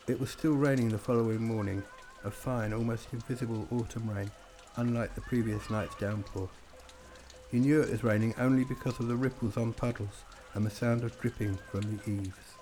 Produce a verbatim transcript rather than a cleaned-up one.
It was still raining the following morning, a fine, almost invisible autumn rain, unlike the previous night's downpour. He knew it was raining only because of the ripples on puddles and the sound of dripping from the eaves.